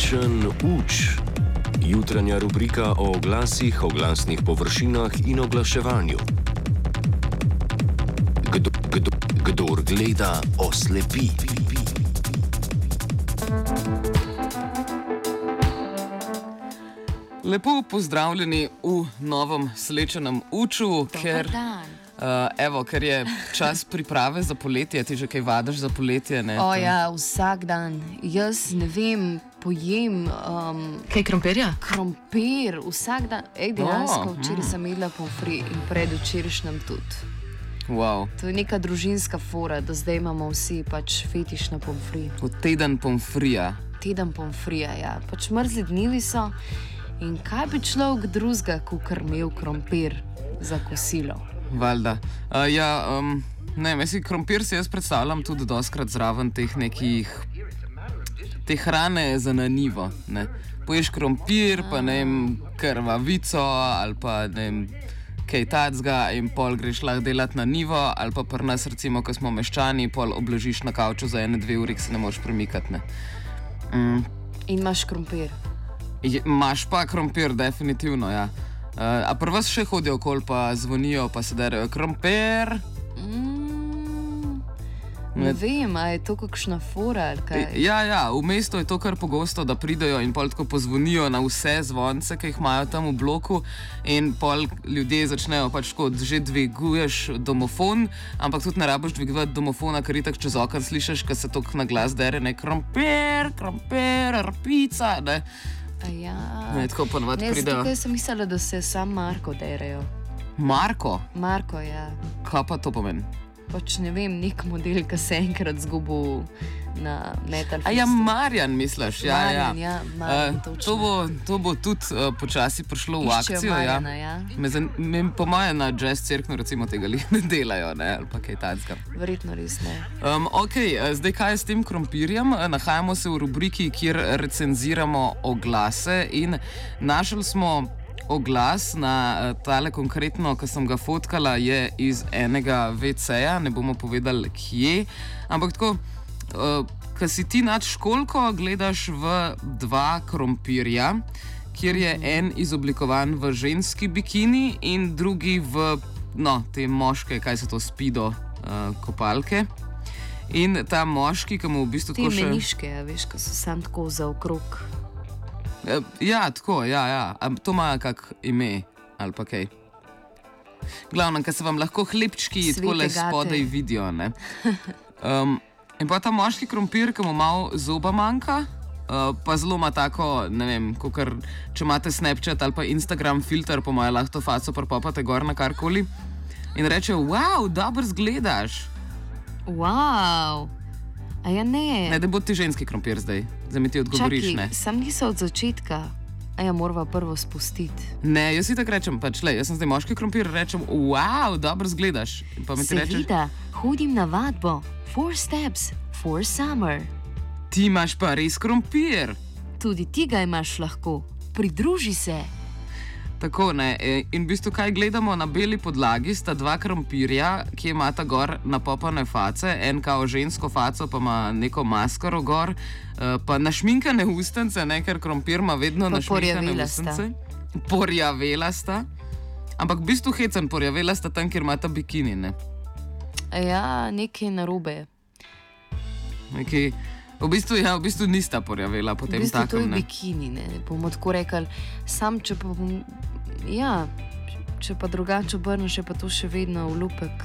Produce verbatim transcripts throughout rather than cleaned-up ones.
Slečen uč. Jutranja rubrika o oglasih, oglasnih površinah in oglaševanju. Kdo, kdo, kdor gleda, oslepi. Lepo pozdravljeni v novem Slečenem uču, ker, uh, evo, ker je čas priprave za poletje. Ti že kaj vadiš za poletje? Ne? O ja, vsak dan. Jaz ne vem, pojem... Um, kaj krompirja? Krompir, vsak dan. Ej, dejansko, Oh, včeraj mm. sem jedla pomfri in predvčerajšnjem tudi. Wow. To je neka družinska fora, da zdaj imamo vsi pač fetiš na pomfri. V teden pomfrija. Teden pomfrija, ja. Pač mrzli dnevi so. In kaj bi človek drugega, kakor imel krompir za kosilo? Valjda. Uh, ja, um, ne, mislim, krompir si jaz predstavljam tudi doskrat zraven teh nekih, te hrane za na nivo, ne. Poješ krompir, pa ne vem, krvavico ali pa ne vem, kaj tacga in pol greš lahko delati na nivo, ali pa pri nas recimo, ko smo meščani, pol obležiš na kavču za ene, dve uri, ki se ne moreš premikati, ne. Mm. In imaš krompir. Imaš pa krompir, definitivno, ja. Uh, a pri vas še hodijo okoli, pa zvonijo, pa se derejo krompir? Mm, ne vem, a je to kakšna fora ali kaj? Ja, ja, v mestu je to kar pogosto, da pridejo in pol tako pozvonijo na vse zvonce, ki jih imajo tam v bloku, in pol ljudje začnejo pač tako, že dviguješ domofon, ampak tudi ne rabiš dvigovati domofona, ker itak čez okno slišiš, ko se toliko na glas dere, ne, krompir, krompir, rpica, ne. Ja. Ne, tako ponovadi Ne, pridejo. zato sem mislila, da se sam Marko derejo. Marko? Marko, ja. Kaj pa to pomeni? Pač ne vem, nek model, ki se enkrat zgubil na Metal A ja, Festu. Marjan misliš? Ja, Marjan, ja. ja, Marjan, Eh, točno. to, bo, to bo tudi uh, počasi prišlo v Iščejo akcijo. Marjana, Ja. ja. Me zan, me, po mojem na jazz cerknu recimo tega li ne delajo, ne, ali pa kaj tacga. Verjetno res ne. Um, ok, zdaj kaj je s tem krompirjem? Nahajamo se v rubriki, kjer recenziramo oglase in našli smo oglas na uh, tale konkretno, ki sem ga fotkala, je iz enega ve ceja, ne bomo povedali kje, ampak tako, uh, ko si ti nad školko, gledaš v dva krompirja, kjer je en izoblikovan v ženski bikini in drugi v, no, te moške, kaj so to, spido uh, kopalke. In ta moški, ki mu v bistvu Te tako še... meniške, ja, veš, ko so sam tako zaokrog. Eh, Ja, tako, ja, ja. A to ima kak ime ali pa kaj. Glavno, ker se vam lahko hlebčki Svete takole gate. spodaj vidijo, ne. Um, in pa ta moški krompir, ki mu malo zoba manjka, uh, pa zelo ima tako, ne vem, kakor, če imate Snapchat ali pa Instagram filter, po moje lahko to faco prepopate gor na karkoli. In reče, wow, dobro zgledaš. Wow. A ja ne. Ne, da bo ti ženski krompir zdaj. Zdaj mi ti odgovoriš, Čakaj, ne. sam nisem od začetka. A ja, morava prvo spustiti. Ne, jaz si tako rečem, pač le, jaz sem zdaj moški krompir, rečem, wow, dobro zgledaš. In pa mi ti rečeš, Seveda, hodim na vadbo. Four steps, for summer. ti imaš pa res krompir. Tudi ti ga imaš lahko. Pridruži se. Tako, ne, e, in v bistvu kaj gledamo na beli podlagi, sta dva krompirja, ki imata gor napopane face, en kao žensko faco, pa ima neko maskaro gor, uh, pa našminkane ustence, ne, ker krompir ima vedno Pa našminkane porjavela sta. ustence. Porjavela sta. Ampak v bistvu hecen, porjavela sta tam, kjer imata bikini, ne. A ja, nekaj narobe. Nekaj, v bistvu, ja, v bistvu nista porjavela V potem bistvu to je takem, ne. bikini, ne. Bomo tako rekli. Sam, če pa bom... Ja, če pa drugače obrneš, je pa to še vedno olupek.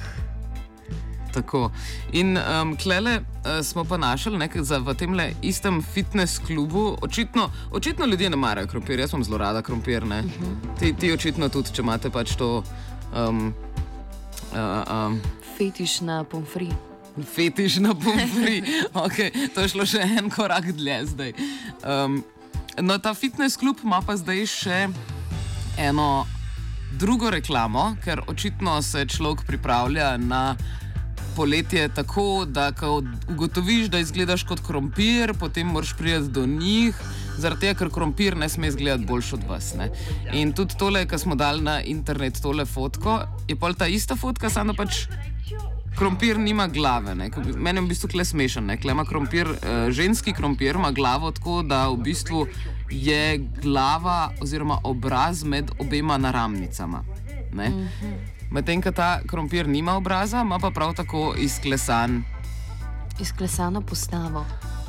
Tako. In um, klele uh, smo pa našli ne, za, v tem istem fitness klubu. Očitno, očitno ljudje ne marajo krompir, jaz sem zelo rada krompir. Uh -huh. ti, ti očitno tudi, če imate pač to um, uh, um, Fetiš na pomfri. fetiš na pomfri. Okay, to je šlo še en korak dlje zdaj. Um, no, ta fitness klub ima pa zdaj še eno drugo reklamo, ker očitno se človek pripravlja na poletje tako, da ko ugotoviš, da izgledaš kot krompir, potem moraš priti do njih, zaradi tega, ker krompir ne sme izgledati boljš od vas. Ne? In tudi tole, ko smo dali na internet tole fotko, je pol ta ista fotka, samo pač krompir nima glave. Ne? Meni je v bistvu kle smešen. Ne? Kle ima krompir, uh, ženski krompir ima glavo tako, da v bistvu je glava oziroma obraz med obema naramnicama. Mm-hmm. Medtem, ko ta krompir nima obraza, ima pa prav tako izklesan. Izklesano postavo.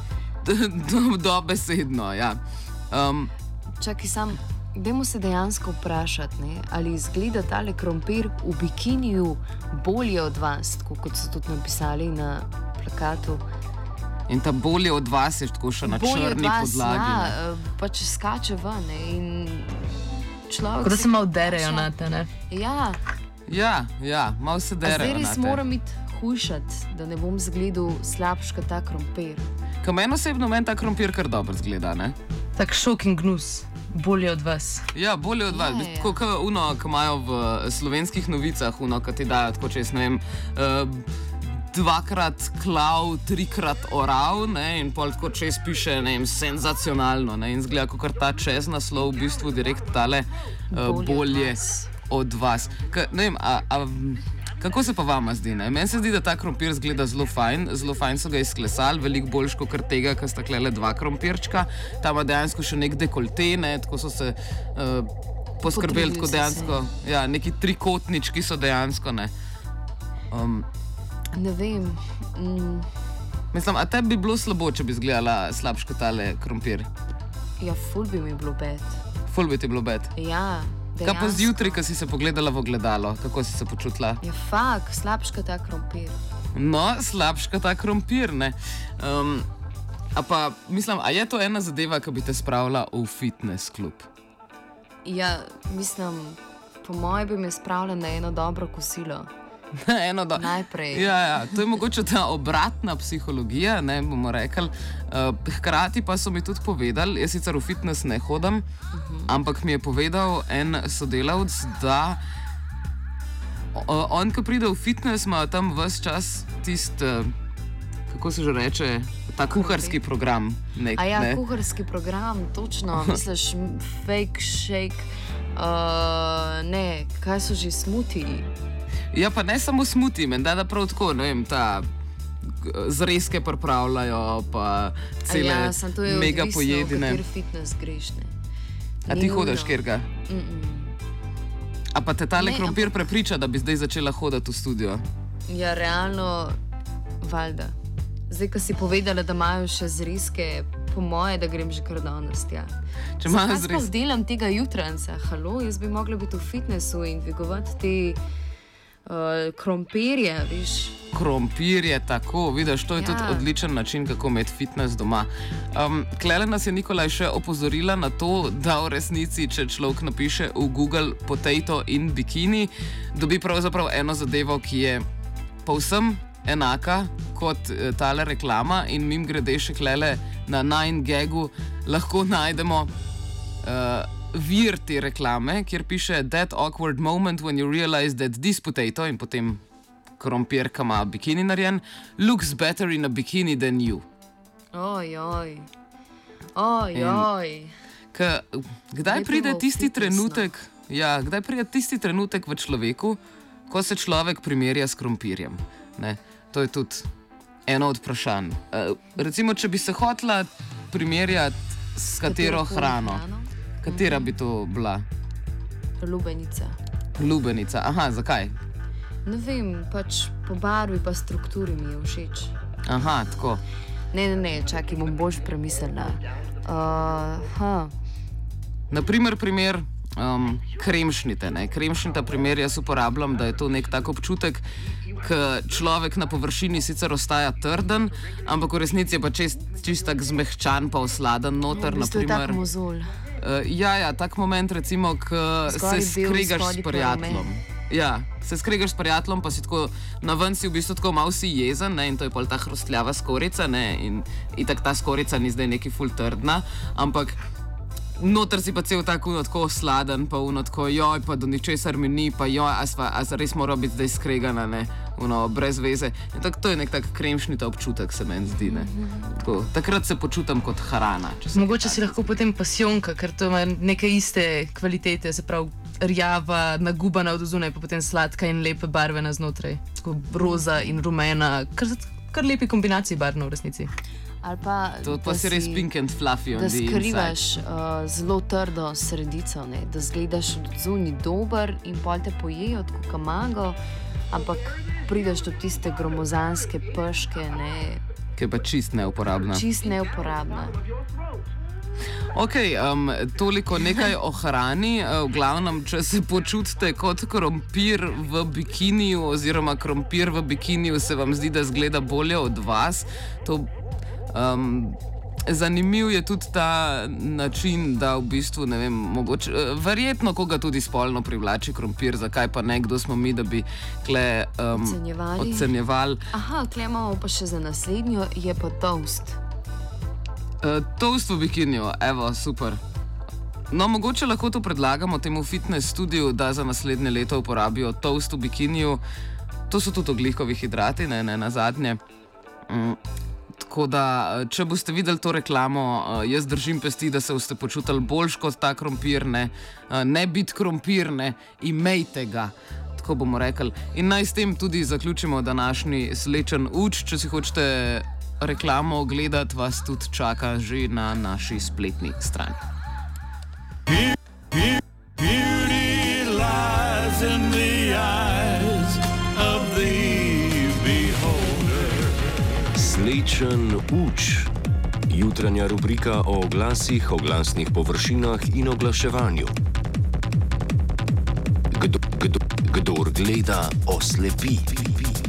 Dobesedno, ja. Um, Čakaj, sam, dajmo se dejansko vprašati, ne, ali izgleda tale krompir v bikiniju bolje od vas, tako kot so tudi napisali na plakatu. In ta bolje od vas je tako še na Bolje od črni vas, podlagi. ja, ne. eh, pač skače ven ne, in človek... Kot da si se malo derejo vpraša- na te, ne? Ja, Ja, ja, malo se a derejo. zdaj res na te. moram iti hujšati, da ne bom zgledal slabš kot ta krompir. Ka meni osebno meni ta krompir kar dobro zgleda, ne? Tak šok in gnus. Bolje od vas. Ja, bolje od vas. Ja, ja. Tako kot uno, ki imajo v slovenskih novicah, uno, ki ti dajo tako čez, ne vem, uh, dvakrat klav, trikrat oral, ne, in pol tako čez piše, ne vem, senzacionalno, ne, in zgleda, kot ta čez naslov v bistvu direkt tale uh, Bolje od bolje vas. od vas. Ka, ne vem, a, a, kako se pa vama zdi? Ne? Meni se zdi, da ta krompir zgleda zelo fajn, zelo fajn so ga izklesali, veliko boljš kot tega, ker sta klele dva krompirčka. Tam ima dejansko še nek dekolte, ne? Tako so se uh, poskrbeli, Potrudili tako so dejansko. Ja, neki trikotnički so dejansko. Ne? Um, Ne vem, mm, mislim, a tebi bi bilo slabo, če bi izgledala slabš kot tale krompir? ja, ful bi mi bilo bed. Ful bi ti bilo bed. Ja, Kaj pa dejansko. zjutraj, ko si se pogledala v ogledalo, kako si se počutila? Ja, fak, slabš kot ta krompir. No, slabš kot ta krompir, ne. Um, a pa, mislim, a je to ena zadeva, ki bi te spravila v fitness klub? Ja, mislim, po mojem bi me spravila na eno dobro kosilo. Eno do... Najprej. Ja, ja, to je mogoče ta obratna psihologija, ne bomo rekli. Uh, hkrati pa so mi tudi povedali, jaz sicer v fitness ne hodim, uh -huh. ampak mi je povedal en sodelavec, da o, on, ko pride v fitness, ima tam ves čas tisti, uh, kako se že reče, ta kuharski program. Nek, A ja, ne? kuharski program, točno, misliš, m, fake shake, uh, ne, kaj so že smutiji? Ja, pa ne samo smuti, menda da prav tako, ne vem, ta g- zrezke pripravljajo, pa cele ja, sem to je mega odvisno, pojedine. v kateri fitness greš, ne. A Ni ti nujno. hodiš kjerga? Mm -mm. A pa te tale Ne, krompir prepriča, da bi zdaj začela hoditi v studio? Ja, realno, valjda. Zdaj, ko si povedala, da imajo še zrezke, po moje, da grem že kar danes tja. Če imajo Zakaj sploh zrez- delam tega jutranca? Halo, jaz bi mogla biti v fitnessu in dvigovati te uh, krompirje, viš. Krompir je tako, vidiš, to je ja. tudi Ja. odličen način, kako imeti fitness doma. Um, Klele nas je Nikolaj še opozorila na to, da v resnici, če človek napiše v Google potato in bikini, dobi pravzaprav eno zadevo, ki je povsem enaka kot eh, tale reklama, in mim grede še klele na nine gagu lahko najdemo uh, vir te reklame, kjer piše That awkward moment when you realize that this potato, in potem krompir, ki ima bikini narejen, looks better in a bikini than you. Ojoj, ojoj. K, kdaj Zdaj pride bomo v tisti fitness, no. trenutek, ja, kdaj pride tisti trenutek v človeku, ko se človek primerja s krompirjem? Ne? To je tudi eno od vprašanj. Uh, recimo, če bi se hotela primerjati s katero Katerokoli hrano, hrano? katera bi to bila? Lubenica. Lubenica. Aha, zakaj? Ne vem, pač po barvi pa strukturi mi je všeč. Aha, tako. Ne, ne, ne, čakaj, bom boljš premislila. Uh, ha. Naprimer, primer um, kremšnite. Ne? Kremšnita primer jaz uporabljam, da je to nek tak občutek, ko človek na površini sicer ostaja trden, ampak v resnici je pa čist, čist tak zmehčan, pa osladen noter. V bistvu je naprimer. tak mozolj. Uh, ja, ja, tak moment, recimo, ko se Zgoraj bel, skregaš s spodaj prijateljem. Ja, se skregaš s prijateljem, pa si tako na ven si v bistvu tako malo si jezen, ne, in to je pol ta hrustljava skorica, ne, in itak ta skorica ni zdaj neki ful trdna, ampak noter si pa cel tako, uno, tako sladen, pa uno tako, joj, pa do ničesar mi ni, pa joj, a, sva, a res mora biti zdaj skregana, ne, uno, brez veze. In tak, to je nek tak kremšnita občutek, se meni zdi, ne. Tako, takrat se počutim kot hrana. če se Mogoče si lahko potem pasijonka, ker to ima neke iste kvalitete, se pravi rjava, nagubana od zunaj, pa potem sladka in lepe barve na znotraj. Tako roza in rumena, kar, kar lepi kombinaciji barvno v resnici. Ali pa, To pa da si res pink and fluffy on da the inside. skrivaš uh, zelo trdo sredico, ne? Da zgledaš od zunaj dober in pol te pojejo kot kamago, ampak prideš do tiste gromozanske peške, ne? Ki je pa čist neuporabna. Čist neuporabna. Ok, um, toliko nekaj o hrani. V glavnem, če se počutite kot krompir v bikiniju, oziroma krompir v bikiniju se vam zdi, da zgleda bolje od vas. To, um, zanimiv je tudi ta način, da v bistvu, ne vem, mogoče, verjetno koga tudi spolno privlači krompir, zakaj pa ne, kdo smo mi, da bi kle um, Ocenjevali. ocenjevali. Aha, tukaj imamo pa še za naslednjo, je pa toast. Uh, toast v bikiniju, evo, super. No, mogoče lahko to predlagamo temu fitness studiu, da za naslednje leto uporabijo toast v bikiniju. To so tudi ogljikovih hidrati, ne, ne na zadnje. Mm, tako da, če boste videli to reklamo, uh, jaz držim pesti, da se boste počutili boljš kot ta krompir, ne, uh, ne biti krompir, ne, imejte ga. Tako bomo rekli. In naj s tem tudi zaključimo današnji slečen uč. Če si hočete reklamo ogledati, vas tudi čaka že na naši spletni strani. Beauty lies in the eyes of the beholder. Slečen uč. Jutranja rubrika o oglasih, oglasnih površinah in oglaševanju. Kdo, kdo, kdor gleda, oslepi.